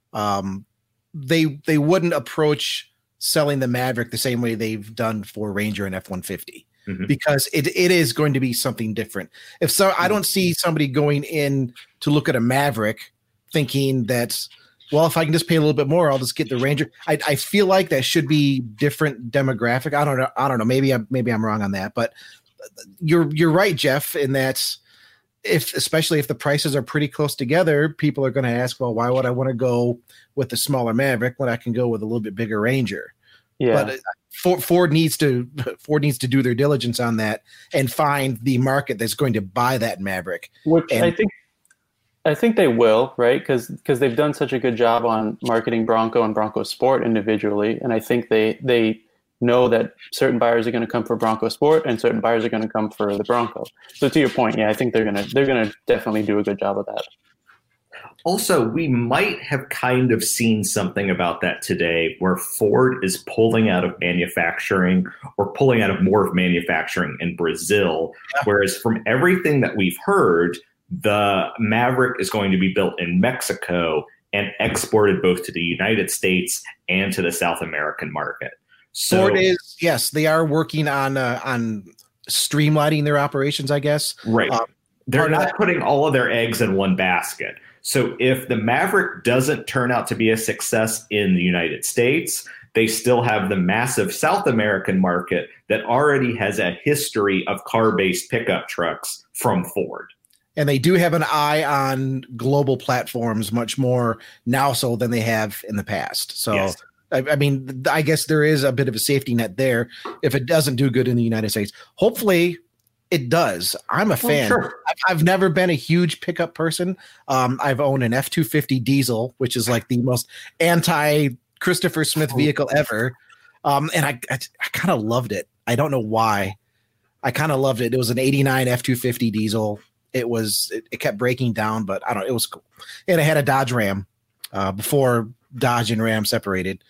they wouldn't approach selling the Maverick the same way they've done for Ranger and F-150 because it is going to be something different. I don't see somebody going in to look at a Maverick thinking that, well, if I can just pay a little bit more, I'll just get the Ranger. I feel like that should be different demographic. I don't know. Maybe I'm wrong on that, but you're right, Jeff, in that especially if the prices are pretty close together, people are going to ask, well, why would I want to go with the smaller Maverick when I can go with a little bit bigger Ranger? Yeah. But Ford needs to do their diligence on that and find the market that's going to buy that Maverick. Which I I think they will, right? Because they've done such a good job on marketing Bronco and Bronco Sport individually, and I think they know that certain buyers are going to come for Bronco Sport and certain buyers are going to come for the Bronco. So to your point, yeah, I think they're gonna definitely do a good job of that. Also, we might have kind of seen something about that today where Ford is pulling out of manufacturing or pulling out of more of manufacturing in Brazil, whereas from everything that we've heard, the Maverick is going to be built in Mexico and exported both to the United States and to the South American market. So, Ford is, yes, they are working on streamlining their operations, I guess. Right. They're not putting all of their eggs in one basket. So if the Maverick doesn't turn out to be a success in the United States, they still have the massive South American market that already has a history of car-based pickup trucks from Ford. And they do have an eye on global platforms much more now so than they have in the past. So, yes. I mean, I guess there is a bit of a safety net there if it doesn't do good in the United States. Hopefully it does. I'm a fan. Sure. I've never been a huge pickup person. I've owned an F-250 diesel, which is like the most anti-Christopher Smith vehicle ever. And I kind of loved it. I don't know why. I kind of loved it. It was an 89 F-250 diesel. It kept breaking down, but I don't know. It was cool. And I had a Dodge Ram before Dodge and Ram separated.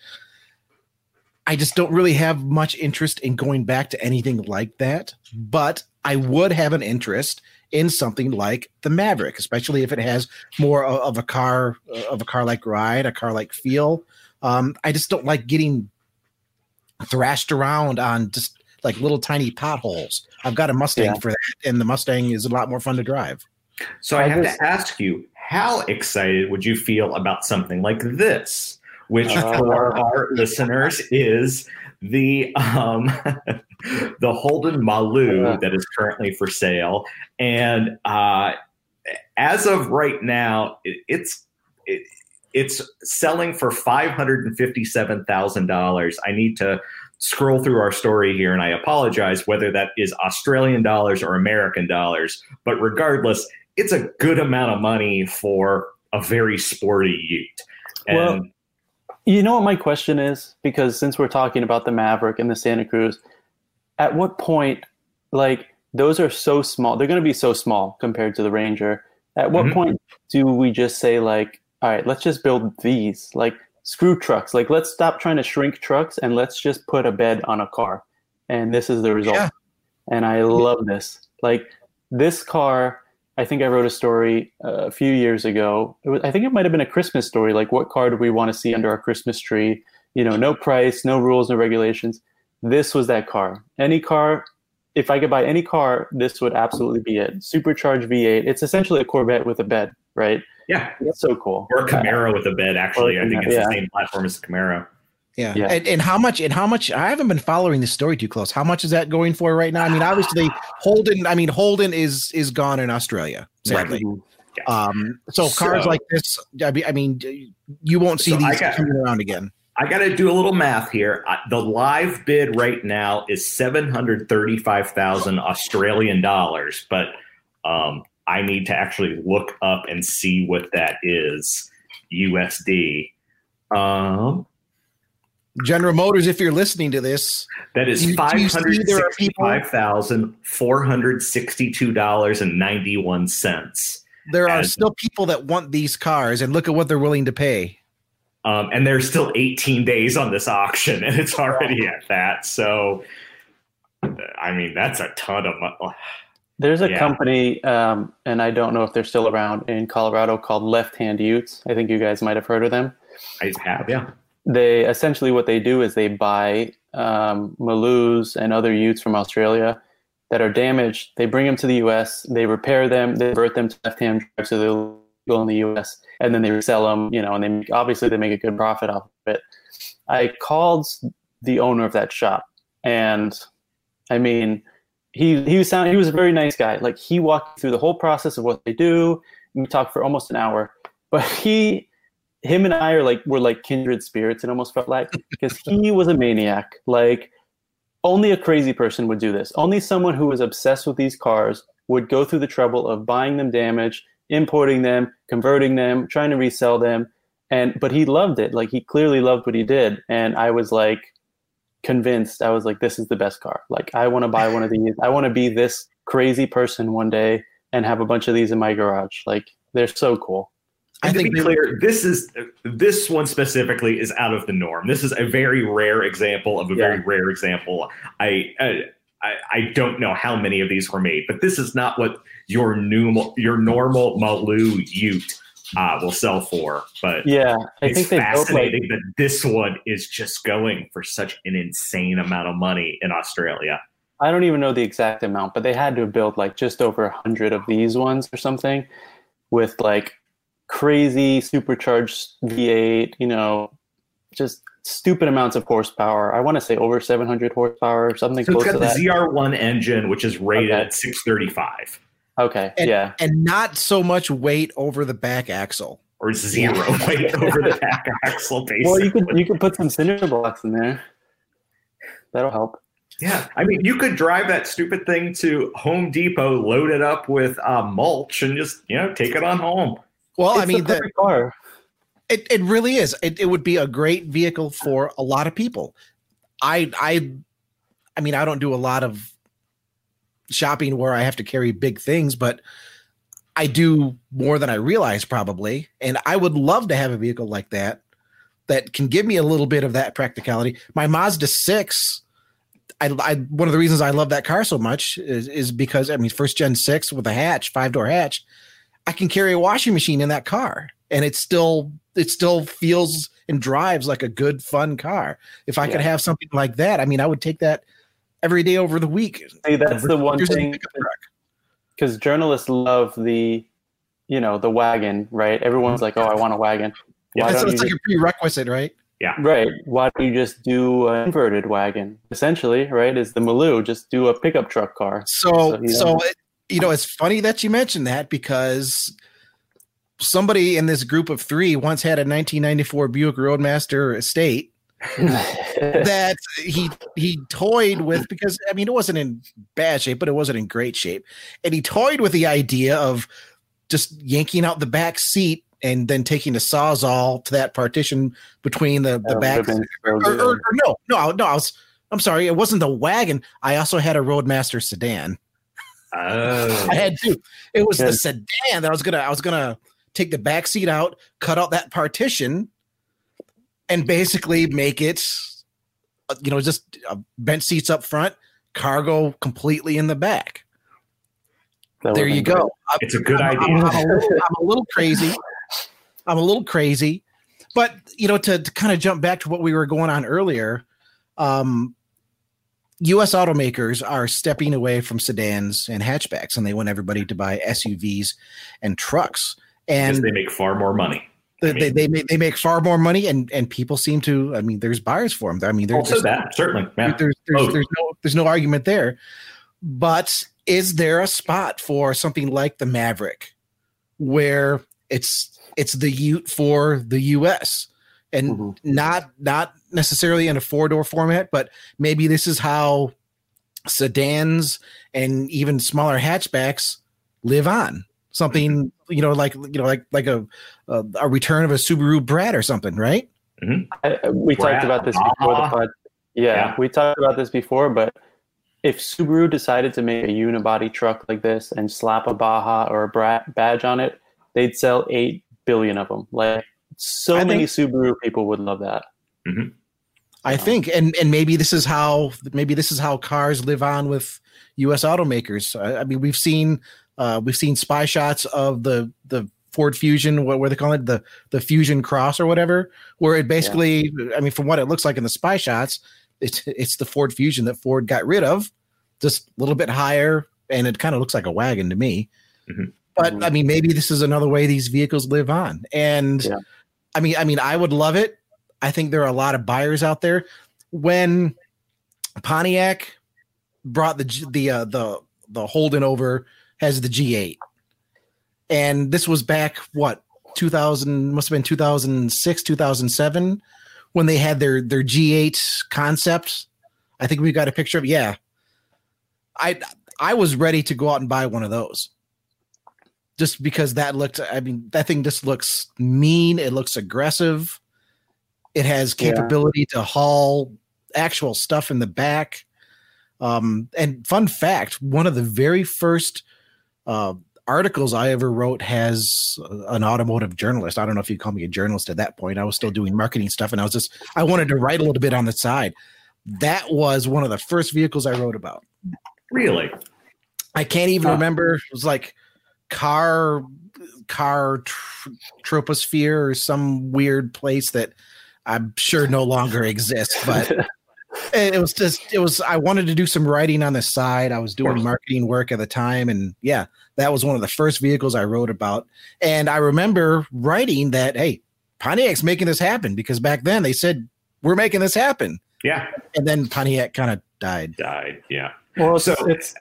I just don't really have much interest in going back to anything like that, but I would have an interest in something like the Maverick, especially if it has more of a car-like ride, a car-like feel. I just don't like getting thrashed around on just like little tiny potholes. I've got a Mustang for that, and the Mustang is a lot more fun to drive. So I have to ask you, how excited would you feel about something like this? Which for our listeners is the the Holden Maloo that is currently for sale, and as of right now, it's selling for $557,000. I need to scroll through our story here, and I apologize whether that is Australian dollars or American dollars, but regardless, it's a good amount of money for a very sporty ute. And you know what my question is? Because since we're talking about the Maverick and the Santa Cruz, at what point, like, those are so small, they're going to be so small compared to the Ranger. At what point do we just say, like, all right, let's just build these, like, screw trucks. Like, let's stop trying to shrink trucks and let's just put a bed on a car. And this is the result. Yeah. And I love this. Like, this car, I think I wrote a story a few years ago. I think it might have been a Christmas story. Like, what car do we want to see under our Christmas tree? You know, no price, no rules, no regulations. This was that car. Any car, if I could buy any car, this would absolutely be it. Supercharged V8. It's essentially a Corvette with a bed, right? Yeah. It's so cool. Or a Camaro with a bed, actually. I think it's the same platform as the Camaro. Yeah. And how much, I haven't been following this story too close. How much is that going for right now? I mean, obviously Holden is gone in Australia, sadly. Right. So cars like this, I mean, you won't see these coming around again. I got to do a little math here. The live bid right now is 735,000 Australian dollars, but I need to actually look up and see what that is USD. General Motors, if you're listening to this, that is $565,462.91. There are still people that want these cars, and look at what they're willing to pay. And there's still 18 days on this auction, and it's already at that. So, I mean, that's a ton of money. There's a company, and I don't know if they're still around, in Colorado called Left Hand Utes. I think you guys might have heard of them. I have, yeah. They essentially, what they do is they buy Maloos and other utes from Australia that are damaged. They bring them to the U.S. They repair them. They convert them to left-hand drive so they'll go in the U.S. and then they resell them. You know, and they make a good profit off of it. I called the owner of that shop, and I mean, he was a very nice guy. Like, he walked through the whole process of what they do. We talked for almost an hour, but him and I were like kindred spirits. It almost felt like, because he was a maniac. Like, only a crazy person would do this. Only someone who was obsessed with these cars would go through the trouble of buying them damaged, importing them, converting them, trying to resell them. But he loved it. Like, he clearly loved what he did. And I was like convinced. I was like, this is the best car. Like, I want to buy one of these. I want to be this crazy person one day and have a bunch of these in my garage. Like, they're so cool. And to be clear, this one specifically is out of the norm. This is a very rare example of a very rare example. I don't know how many of these were made, but this is not what your normal Maloo Ute will sell for. But yeah, I think fascinating that this one is just going for such an insane amount of money in Australia. I don't even know the exact amount, but they had to build like just over 100 of these ones or something with like crazy supercharged V8, just stupid amounts of horsepower. I want to say over 700 horsepower or something close to that. It's got the ZR1 engine, which is rated at 635. Okay, and not so much weight over the back axle, or zero weight over the back axle. Basically, well, you could put some cinder blocks in there. That'll help. Yeah, I mean, you could drive that stupid thing to Home Depot, load it up with mulch, and just take it on home. Well, it's I mean, the car. It really is. It would be a great vehicle for a lot of people. I mean, I don't do a lot of shopping where I have to carry big things, but I do more than I realize probably. And I would love to have a vehicle like that can give me a little bit of that practicality. My Mazda 6, one of the reasons I love that car so much is because, I mean, first gen 6 with a hatch, 5-door hatch, I can carry a washing machine in that car and it still feels and drives like a good, fun car. If I could have something like that, I mean, I would take that every day over the week. See, that's the one thing, because journalists love the wagon, right? Everyone's like, oh, I want a wagon. So it's like a prerequisite, right? Yeah. Right. Why don't you just do an inverted wagon? Essentially, right, is the Maloo. Just do a pickup truck car. It's funny that you mentioned that because somebody in this group of three once had a 1994 Buick Roadmaster Estate that he toyed with, because I mean, it wasn't in bad shape, but it wasn't in great shape. And he toyed with the idea of just yanking out the back seat and then taking a Sawzall to that partition between the back. I'm sorry. It wasn't the wagon. I also had a Roadmaster sedan. Oh. I had two. It was the sedan that I was gonna take the back seat out, cut out that partition, and basically make it, just bench seats up front, cargo completely in the back. There you go. It's a good idea. I'm a little crazy. But, to kind of jump back to what we were going on earlier, U.S. automakers are stepping away from sedans and hatchbacks, and they want everybody to buy SUVs and trucks. And because they make far more money. They make far more money, and people seem to. I mean, there's buyers for them. I mean, certainly. Yeah. There's no argument there. But is there a spot for something like the Maverick, where it's the Ute for the U.S. and not necessarily in a 4-door format, but maybe this is how sedans and even smaller hatchbacks live on. Something, like a return of a Subaru Brat or something, right? Mm-hmm. We talked about this before the pod. Yeah, we talked about this before, but if Subaru decided to make a unibody truck like this and slap a Baja or a Brat badge on it, they'd sell 8 billion of them. Like, many Subaru people would love that. Mm-hmm. I think, and maybe this is how cars live on with U.S. automakers. I mean, we've seen spy shots of the Ford Fusion, what they call it, the Fusion Cross or whatever, where it basically, I mean, from what it looks like in the spy shots, it's the Ford Fusion that Ford got rid of, just a little bit higher, and it kind of looks like a wagon to me. Mm-hmm. But I mean, maybe this is another way these vehicles live on, and I mean, I would love it. I think there are a lot of buyers out there. When Pontiac brought the Holden over as the G8, and this was back 2000, must have been 2006, 2007, when they had their G8 concept. I think we got a picture of it. Yeah, I was ready to go out and buy one of those. just because that thing just looks mean. It looks aggressive. It has capability to haul actual stuff in the back. And fun fact, one of the very first articles I ever wrote has an automotive journalist. I don't know if you call me a journalist at that point. I was still doing marketing stuff, and I wanted to write a little bit on the side. That was one of the first vehicles I wrote about. Really? I can't even remember. It was like car troposphere or some weird place that I'm sure no longer exists, but I wanted to do some writing on the side. I was doing marketing work at the time. And yeah, that was one of the first vehicles I wrote about. And I remember writing that, hey, Pontiac's making this happen, because back then they said, we're making this happen. Yeah. And then Pontiac kind of died. Yeah. Well, so it's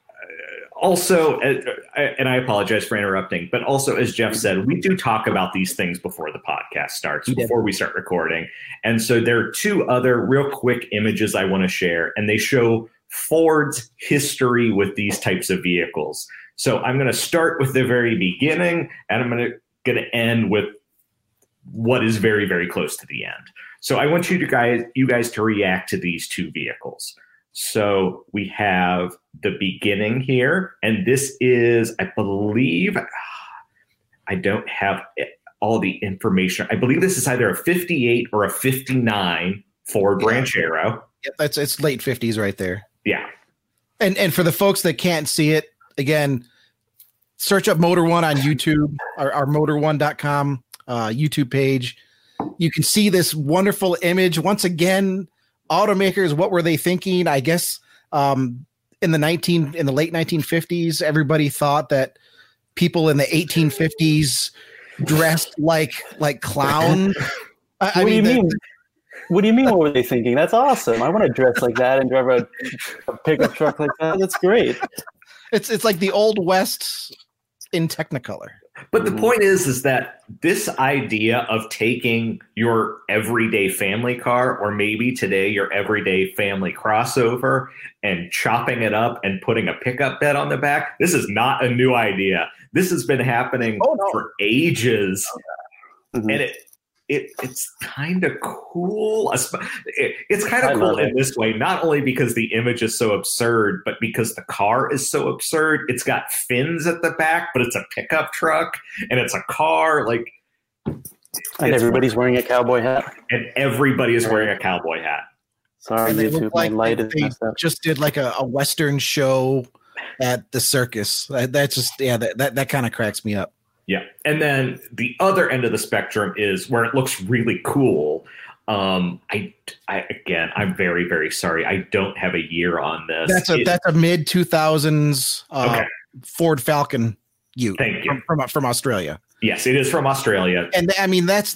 also, and I apologize for interrupting, but also, as Jeff said, we do talk about these things before the podcast starts, before we start recording. And so there are two other real quick images I want to share, and they show Ford's history with these types of vehicles. So I'm going to start with the very beginning, and I'm going to end with what is very, very close to the end. So I want you guys to react to these two vehicles. So we have the beginning here, and this is, I believe, I don't have all the information. I believe this is either a 58 or a 59 Ford Ranchero. Yep, it's late 50s right there. Yeah. And for the folks that can't see it, again, search up Motor One on YouTube, our motor1.com YouTube page. You can see this wonderful image. Once again, automakers, what were they thinking? I guess in the late 1950s, everybody thought that people in the 1850s dressed like clowns. What do you mean? What do you mean? What were they thinking? That's awesome. I want to dress like that and drive a pickup truck like that. That's great. It's like the Old West in Technicolor. But the point is that this idea of taking your everyday family car, or maybe today your everyday family crossover, and chopping it up and putting a pickup bed on the back, this is not a new idea. This has been happening for ages. Mm-hmm. And it's kind of cool. It's kind of cool in this way, not only because the image is so absurd, but because the car is so absurd. It's got fins at the back, but it's a pickup truck, and it's a car. And everybody's wearing a cowboy hat. And everybody is wearing a cowboy hat. Sorry, YouTube, my light is messed up. Just did like a Western show at the circus. That's just, that kind of cracks me up. Yeah. And then the other end of the spectrum is where it looks really cool. I'm very, very sorry. I don't have a year on this. That's a mid 2000s Ford Falcon Ute. Thank you. From Australia. Yes, it is from Australia. And I mean, that's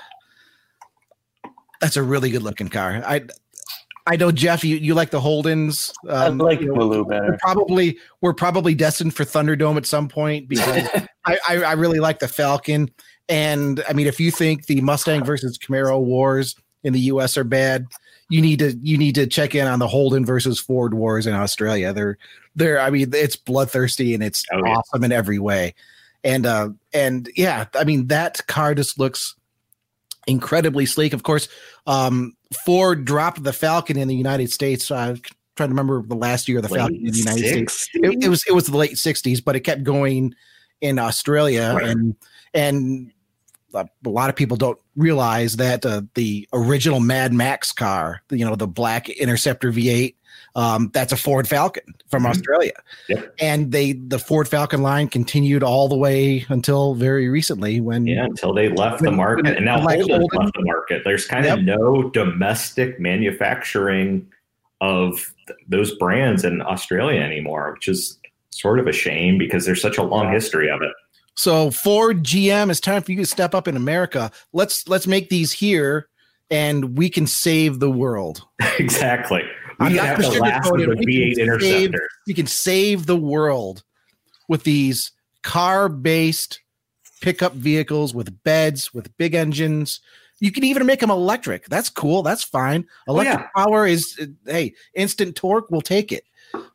a really good looking car. I know, Jeff, you like the Holdens. I like Blue better. We're probably destined for Thunderdome at some point, because I really like the Falcon. And I mean, if you think the Mustang versus Camaro wars in the US are bad, you need to check in on the Holden versus Ford wars in Australia. I mean, it's bloodthirsty and it's awesome in every way. And yeah, I mean, that car just looks incredibly sleek. Of course, Ford dropped the Falcon in the United States. I'm trying to remember the last year of the Falcon in the United States. It was the late 60s, but it kept going in Australia. Right. And a lot of people don't realize that the original Mad Max car, the black Interceptor V8, that's a Ford Falcon from Australia. Yep. And the Ford Falcon line continued all the way until very recently until they left the market. And now Holden left the market. There's kind of no domestic manufacturing of those brands in Australia anymore, which is sort of a shame because there's such a long history of it. So Ford, GM, it's time for you to step up in America. Let's make these here, and we can save the world. Exactly. We have the last of the V8 Interceptor. You can save the world with these car-based pickup vehicles with beds, with big engines. You can even make them electric. That's cool. That's fine. Electric power is, instant torque. We'll take it.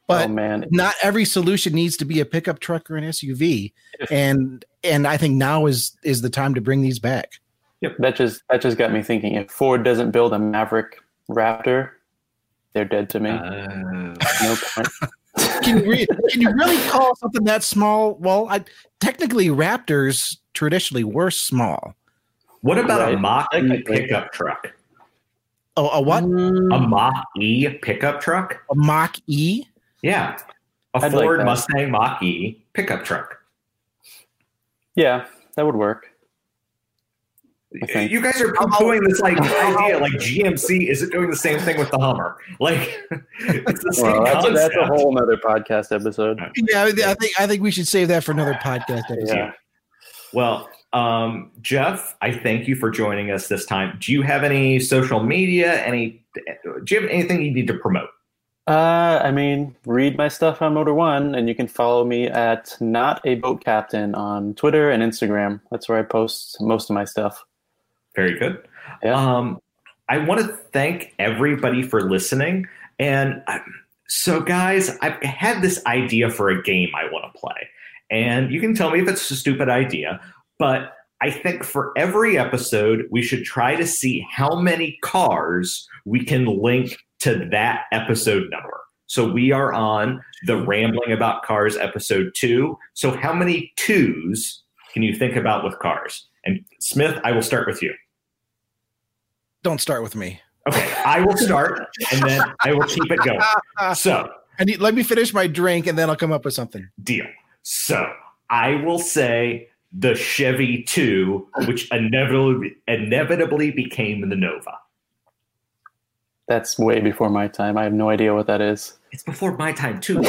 But oh man, not every solution needs to be a pickup truck or an SUV. And I think now is the time to bring these back. Yep, that just got me thinking. If Ford doesn't build a Maverick Raptor, they're dead to me. No point. Can you really call something that small? Well, technically Raptors traditionally were small. What about Right. a Mach-E pickup truck? Oh, a what? A Mach-E pickup truck? A Mach-E? Yeah. A I'd like Ford that. Mustang Mach-E pickup truck. Yeah, that would work. I think. You guys are poo-pooing this like idea like GMC isn't doing the same thing with the Hummer. Like it's the same Well, concept. that's a whole nother podcast episode. Yeah, I think we should save that for another podcast episode. Yeah. Well, Jeff, I thank you for joining us this time. Do you have any social media? Do you have anything you need to promote? I mean, read my stuff on Motor One, and you can follow me at Not a Boat Captain on Twitter and Instagram. That's where I post most of my stuff. Very good. Yeah. I want to thank everybody for listening. And so, guys, I've had this idea for a game I want to play. And you can tell me if it's a stupid idea, but I think for every episode, we should try to see how many cars we can link to that episode number. So we are on the Rambling About Cars episode 2. So how many 2s can you think about with cars? And Smith, I will start with you. Don't start with me. Okay, I will start, and then I will keep it going. So, Let me finish my drink, and then I'll come up with something. deal. So, I will say the Chevy 2, which inevitably became the Nova. That's way before my time. I have no idea what that is. It's before my time, too.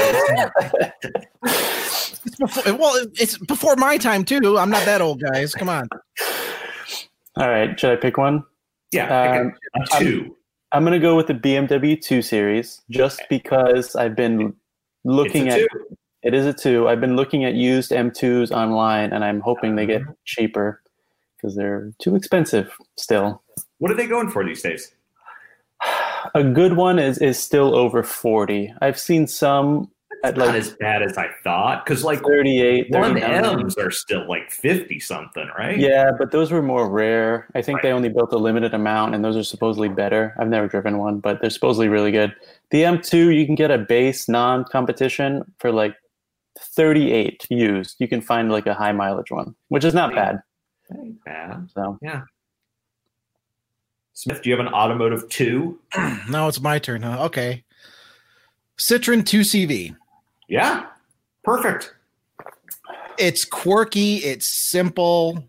It's before my time too. I'm not that old, guys. Come on. All right, should I pick one? Yeah, pick a 2. I'm going to go with the BMW 2 Series just because I've been looking It's a at 2. it is a 2. I've been looking at used M2s online, and I'm hoping they get cheaper because they're too expensive still. What are they going for these days? A good one is still over 40. I've seen some at Not like as bad as I thought, because like 38, 39. 1Ms are still like 50 something, right? Yeah, but those were more rare. I think they only built a limited amount, and those are supposedly better. I've never driven one, but they're supposedly really good. The M2, you can get a base non-competition for like 38 used. You can find like a high mileage one, which is not bad. Ain't bad. So Yeah. Smith, do you have an automotive 2? Now it's my turn, huh? Okay. Citroen 2CV. Yeah. Perfect. It's quirky. It's simple.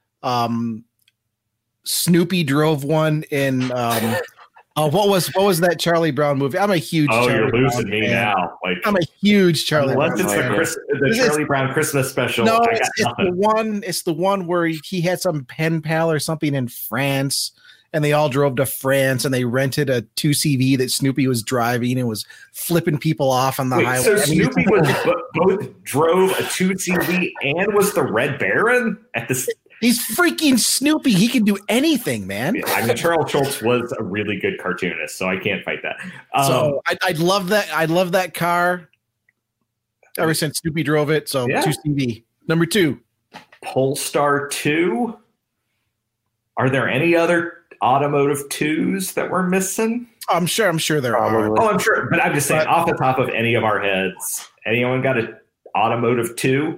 Snoopy drove one in. What was that Charlie Brown movie? I'm a huge. Oh, Charlie you're Brown losing me fan. now. Like, I'm a huge Charlie. unless Brown it's fan. the Charlie Brown Christmas special. No, I it's got the nothing. one. It's the one where he had some pen pal or something in France, and they all drove to France, and they rented a 2CV that Snoopy was driving and was flipping people off on the Wait, highway. so I mean, Snoopy was both drove a 2CV and was the Red Baron at the. he's freaking Snoopy. He can do anything, man. I mean, Charles Schultz was a really good cartoonist, so I can't fight that. So I love that. I love that car. Ever since Snoopy drove it, so Yeah. 2CV. Number 2. Polestar 2. Are there any other automotive 2s that we're missing? I'm sure there are. probably. Oh, I'm sure, but I'm just saying, But- off the top of any of our heads, anyone got an automotive 2?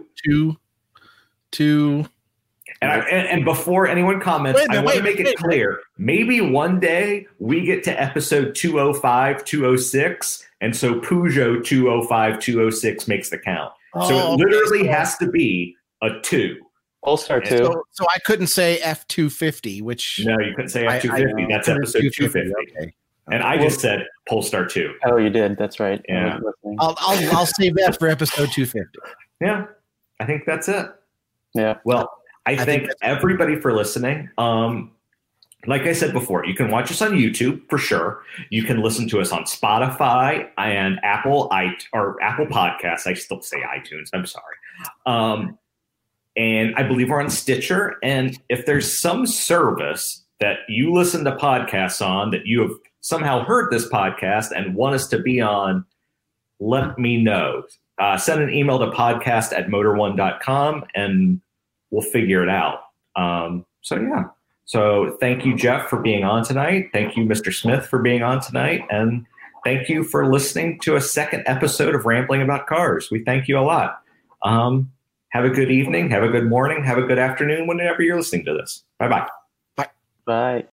2. And before anyone comments, Wait a minute, I want to wait, make it wait. clear. Maybe one day we get to episode 205, 206, and so Peugeot 205, 206 makes the count. So Oh, it literally has to be a 2. Polestar Yeah, 2. So I couldn't say F250, which No, you couldn't say I F250. know. That's episode 250. Okay. And I just said Polestar 2. Oh, you did. That's right. I Yeah. wasn't listening. I'll save that for episode 250. Yeah, I think that's it. Yeah. Well, I think thank that's- everybody for listening. Like I said before, you can watch us on YouTube for sure. You can listen to us on Spotify and Apple Podcasts. I still say iTunes. I'm sorry. And I believe we're on Stitcher. And if there's some service that you listen to podcasts on that you have somehow heard this podcast and want us to be on, let me know. Send an email to podcast@motor1.com and we'll figure it out. So thank you, Jeff, for being on tonight. Thank you, Mr. Smith, for being on tonight. And thank you for listening to a second episode of Rambling About Cars. We thank you a lot. Have a good evening. Have a good morning. Have a good afternoon whenever you're listening to this. Bye-bye. Bye.